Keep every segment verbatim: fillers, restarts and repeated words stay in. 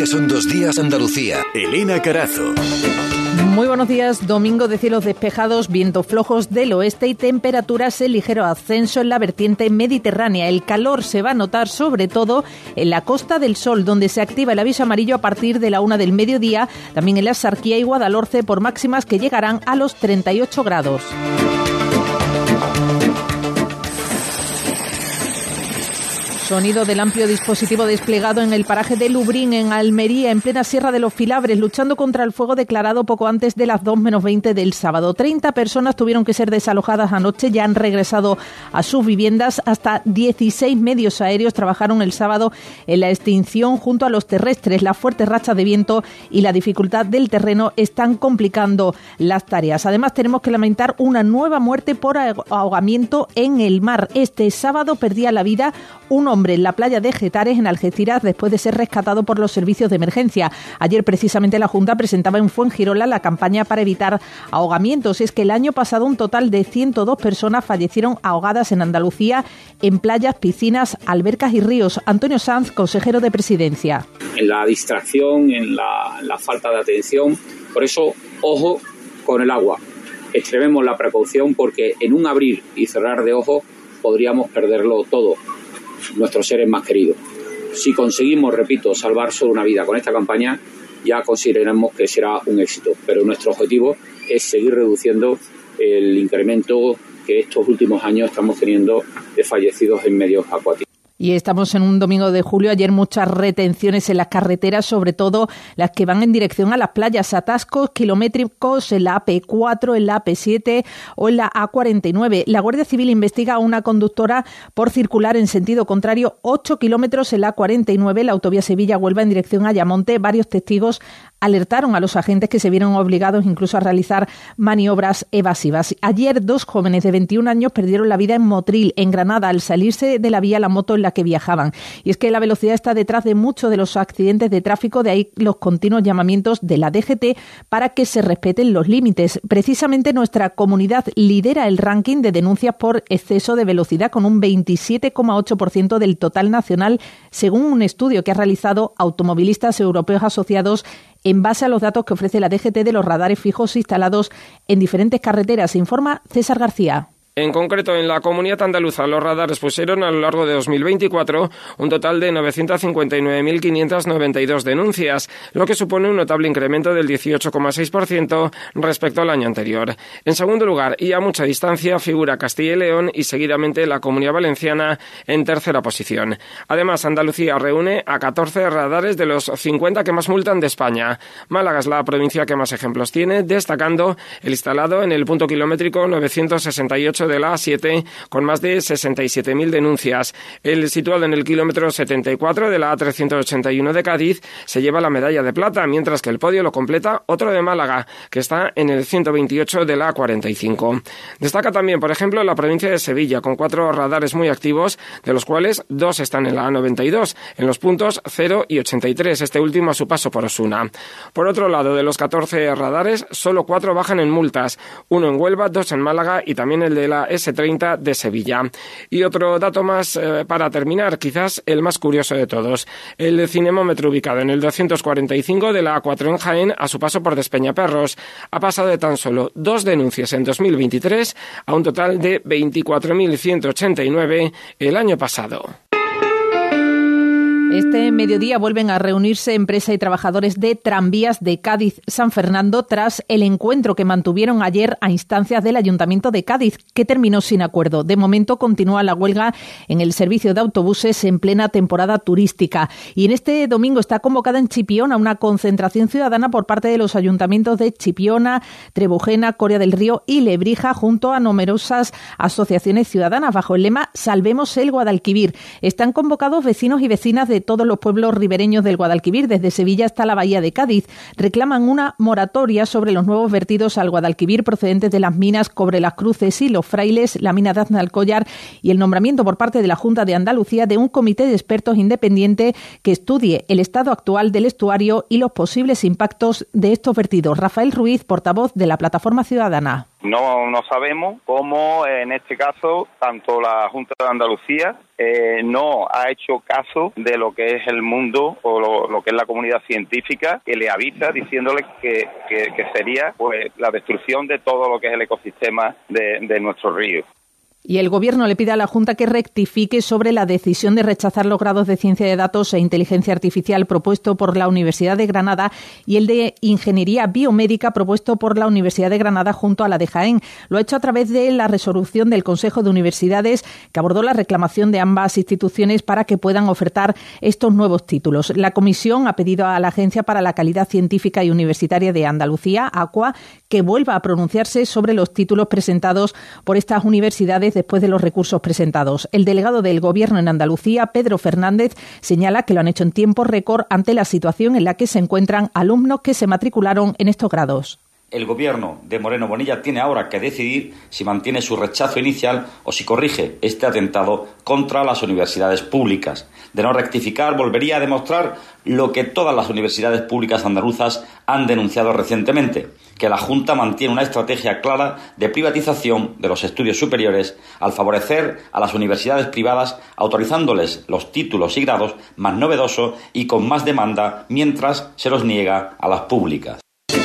que son dos días Andalucía. Elena Carazo. Muy buenos días. Domingo de cielos despejados, vientos flojos del oeste y temperaturas en ligero ascenso en la vertiente mediterránea. El calor se va a notar sobre todo en la Costa del Sol, donde se activa el aviso amarillo a partir de la una del mediodía, también en la Axarquía y Guadalhorce, por máximas que llegarán a los treinta y ocho grados. Sonido del amplio dispositivo desplegado en el paraje de Lubrín, en Almería, en plena Sierra de los Filabres, luchando contra el fuego declarado poco antes de las dos menos veinte del sábado. treinta personas tuvieron que ser desalojadas anoche, ya han regresado a sus viviendas. Hasta dieciséis medios aéreos trabajaron el sábado en la extinción junto a los terrestres. Las fuertes rachas de viento y la dificultad del terreno están complicando las tareas. Además, tenemos que lamentar una nueva muerte por ahogamiento en el mar. Este sábado perdía la vida un hombre en la playa de Getares, en Algeciras, después de ser rescatado por los servicios de emergencia. Ayer, precisamente, la Junta presentaba en Fuengirola la campaña para evitar ahogamientos. Es que el año pasado un total de ciento dos personas fallecieron ahogadas en Andalucía, en playas, piscinas, albercas y ríos. Antonio Sanz, consejero de Presidencia. En la distracción, en la, la falta de atención. Por eso, ojo con el agua. Extrememos la precaución, porque en un abrir y cerrar de ojos podríamos perderlo todo, nuestros seres más queridos. Si conseguimos, repito, salvar solo una vida con esta campaña, ya consideramos que será un éxito. Pero nuestro objetivo es seguir reduciendo el incremento que estos últimos años estamos teniendo de fallecidos en medios acuáticos. Y estamos en un domingo de julio. Ayer muchas retenciones en las carreteras, sobre todo las que van en dirección a las playas. Atascos kilométricos en la A P cuatro, en la A P siete o en la A cuarenta y nueve. La Guardia Civil investiga a una conductora por circular en sentido contrario ocho kilómetros en la A cuarenta y nueve, la autovía Sevilla-Huelva en dirección a Ayamonte. Varios testigos alertaron a los agentes, que se vieron obligados incluso a realizar maniobras evasivas. Ayer dos jóvenes de veintiún años perdieron la vida en Motril, en Granada, al salirse de la vía la moto en la que viajaban. Y es que la velocidad está detrás de muchos de los accidentes de tráfico, de ahí los continuos llamamientos de la D G T para que se respeten los límites. Precisamente nuestra comunidad lidera el ranking de denuncias por exceso de velocidad, con un veintisiete coma ocho por ciento del total nacional, según un estudio que ha realizado Automovilistas Europeos Asociados en base a los datos que ofrece la D G T de los radares fijos instalados en diferentes carreteras, informa César García. En concreto, en la Comunidad Andaluza, los radares pusieron a lo largo de dos mil veinticuatro un total de novecientas cincuenta y nueve mil quinientas noventa y dos denuncias, lo que supone un notable incremento del dieciocho coma seis por ciento respecto al año anterior. En segundo lugar, y a mucha distancia, figura Castilla y León y seguidamente la Comunidad Valenciana en tercera posición. Además, Andalucía reúne a catorce radares de los cincuenta que más multan de España. Málaga es la provincia que más ejemplos tiene, destacando el instalado en el punto kilométrico novecientos sesenta y ocho de la A siete, con más de sesenta y siete mil denuncias. El situado en el kilómetro setenta y cuatro de la A trescientos ochenta y uno de Cádiz se lleva la medalla de plata, mientras que el podio lo completa otro de Málaga, que está en el ciento veintiocho de la A cuarenta y cinco. Destaca también, por ejemplo, la provincia de Sevilla, con cuatro radares muy activos, de los cuales dos están en la A noventa y dos, en los puntos cero y ochenta y tres, este último a su paso por Osuna. Por otro lado, de los catorce radares, solo cuatro bajan en multas, uno en Huelva, dos en Málaga y también el de la ese treinta de Sevilla. Y otro dato más eh, para terminar, quizás el más curioso de todos. El cinemómetro, ubicado en el doscientos cuarenta y cinco de la A cuatro en Jaén, a su paso por Despeñaperros, ha pasado de tan solo dos denuncias en dos mil veintitrés a un total de veinticuatro mil ciento ochenta y nueve el año pasado. Este mediodía vuelven a reunirse empresa y trabajadores de Tranvías de Cádiz-San Fernando tras el encuentro que mantuvieron ayer a instancias del Ayuntamiento de Cádiz, que terminó sin acuerdo. De momento continúa la huelga en el servicio de autobuses en plena temporada turística. Y en este domingo está convocada en Chipiona una concentración ciudadana por parte de los ayuntamientos de Chipiona, Trebujena, Coria del Río y Lebrija, junto a numerosas asociaciones ciudadanas, bajo el lema Salvemos el Guadalquivir. Están convocados vecinos y vecinas de todos los pueblos ribereños del Guadalquivir, desde Sevilla hasta la Bahía de Cádiz. Reclaman una moratoria sobre los nuevos vertidos al Guadalquivir procedentes de las minas Cobre las Cruces y Los Frailes, la mina de Aznalcóllar, y el nombramiento por parte de la Junta de Andalucía de un comité de expertos independiente que estudie el estado actual del estuario y los posibles impactos de estos vertidos. Rafael Ruiz, portavoz de la Plataforma Ciudadana. No, no sabemos cómo en este caso tanto la Junta de Andalucía eh, no ha hecho caso de lo que es el mundo o lo, lo que es la comunidad científica, que le avisa diciéndole que, que, que sería pues la destrucción de todo lo que es el ecosistema de, de nuestros ríos. Y el Gobierno le pide a la Junta que rectifique sobre la decisión de rechazar los grados de Ciencia de Datos e Inteligencia Artificial propuesto por la Universidad de Granada y el de Ingeniería Biomédica propuesto por la Universidad de Granada junto a la de Jaén. Lo ha hecho a través de la resolución del Consejo de Universidades que abordó la reclamación de ambas instituciones para que puedan ofertar estos nuevos títulos. La comisión ha pedido a la Agencia para la Calidad Científica y Universitaria de Andalucía, ACUA, que vuelva a pronunciarse sobre los títulos presentados por estas universidades después de los recursos presentados. El delegado del Gobierno en Andalucía, Pedro Fernández, señala que lo han hecho en tiempo récord ante la situación en la que se encuentran alumnos que se matricularon en estos grados. El Gobierno de Moreno Bonilla tiene ahora que decidir si mantiene su rechazo inicial o si corrige este atentado contra las universidades públicas. De no rectificar, volvería a demostrar lo que todas las universidades públicas andaluzas han denunciado recientemente, que la Junta mantiene una estrategia clara de privatización de los estudios superiores al favorecer a las universidades privadas, autorizándoles los títulos y grados más novedosos y con más demanda, mientras se los niega a las públicas.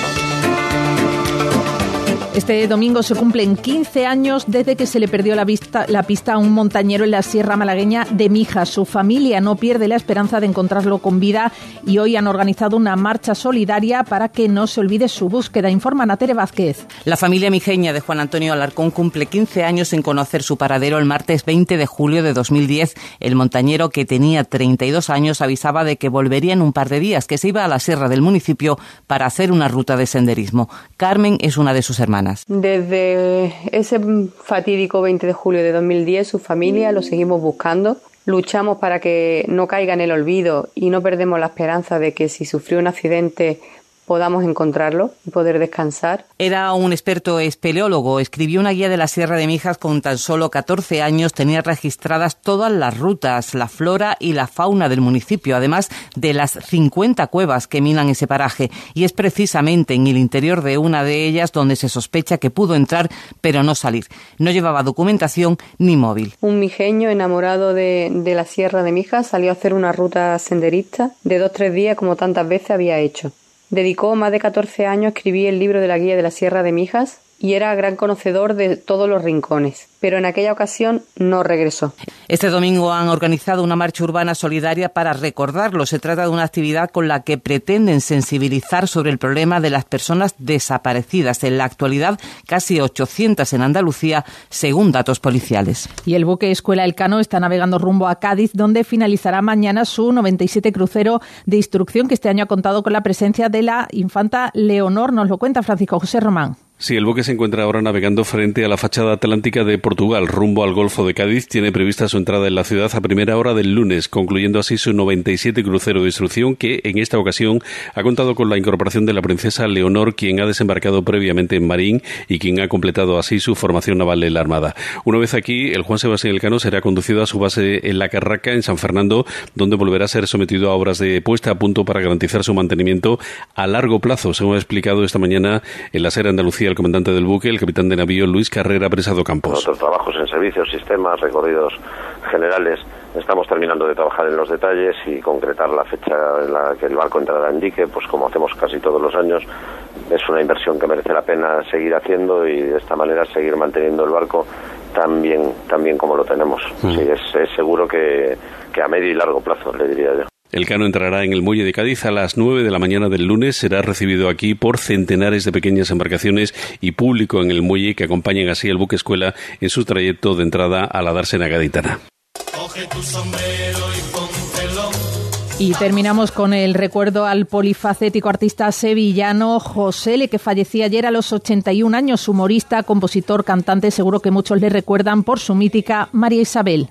Este domingo se cumplen quince años desde que se le perdió la, vista, la pista a un montañero en la sierra malagueña de Mijas. Su familia no pierde la esperanza de encontrarlo con vida y hoy han organizado una marcha solidaria para que no se olvide su búsqueda. Informa Ana Tere Vázquez. La familia mijeña de Juan Antonio Alarcón cumple quince años en conocer su paradero el martes veinte de julio de dos mil diez. El montañero, que tenía treinta y dos años, avisaba de que volvería en un par de días, que se iba a la sierra del municipio para hacer una ruta de senderismo. Carmen es una de sus hermanas. Desde ese fatídico veinte de julio de dos mil diez, su familia lo seguimos buscando. Luchamos para que no caiga en el olvido y no perdemos la esperanza de que si sufrió un accidente podamos encontrarlo y poder descansar. Era un experto espeleólogo, escribió una guía de la Sierra de Mijas con tan solo catorce años, tenía registradas todas las rutas, la flora y la fauna del municipio, además de las cincuenta cuevas que minan ese paraje, y es precisamente en el interior de una de ellas donde se sospecha que pudo entrar pero no salir. No llevaba documentación ni móvil. Un mijeño enamorado de, de la Sierra de Mijas salió a hacer una ruta senderista de dos o tres días como tantas veces había hecho. Dedicó más de catorce años a escribir el libro de la guía de la Sierra de Mijas y era gran conocedor de todos los rincones, pero en aquella ocasión no regresó. Este domingo han organizado una marcha urbana solidaria para recordarlo. Se trata de una actividad con la que pretenden sensibilizar sobre el problema de las personas desaparecidas. En la actualidad, casi ochocientas en Andalucía, según datos policiales. Y el buque Escuela Elcano está navegando rumbo a Cádiz, donde finalizará mañana su noventa y siete crucero de instrucción, que este año ha contado con la presencia de la infanta Leonor. Nos lo cuenta Francisco José Román. Sí, el buque se encuentra ahora navegando frente a la fachada atlántica de Portugal, rumbo al Golfo de Cádiz. Tiene prevista su entrada en la ciudad a primera hora del lunes, concluyendo así su noventa y siete crucero de instrucción, que en esta ocasión ha contado con la incorporación de la princesa Leonor, quien ha desembarcado previamente en Marín y quien ha completado así su formación naval en la Armada. Una vez aquí, el Juan Sebastián Elcano será conducido a su base en La Carraca, en San Fernando, donde volverá a ser sometido a obras de puesta a punto para garantizar su mantenimiento a largo plazo, según ha explicado esta mañana en la SER Andalucía el comandante del buque, el capitán de navío Luis Carrera Presado Campos. Otros trabajos en servicios, sistemas, recorridos generales. Estamos terminando de trabajar en los detalles y concretar la fecha en la que el barco entrará en dique, pues como hacemos casi todos los años. Es una inversión que merece la pena seguir haciendo y de esta manera seguir manteniendo el barco tan bien, tan bien como lo tenemos. Mm. Sí, es, es seguro que, que a medio y largo plazo, le diría yo. Elcano entrará en el muelle de Cádiz a las nueve de la mañana del lunes. Será recibido aquí por centenares de pequeñas embarcaciones y público en el muelle que acompañan así al buque escuela en su trayecto de entrada a la dársena gaditana. Coge tu sombrero y póntelo. Y terminamos con el recuerdo al polifacético artista sevillano José L., que fallecía ayer a los ochenta y un años, humorista, compositor, cantante. Seguro que muchos le recuerdan por su mítica María Isabel.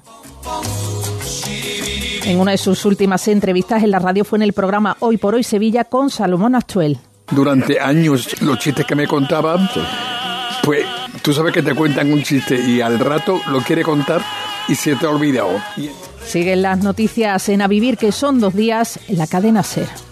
En una de sus últimas entrevistas en la radio fue en el programa Hoy por Hoy Sevilla con Salomón Astuel. Durante años los chistes que me contaban, pues tú sabes que te cuentan un chiste y al rato lo quiere contar y se te ha olvidado. Siguen las noticias en A Vivir, que son dos días en la cadena SER.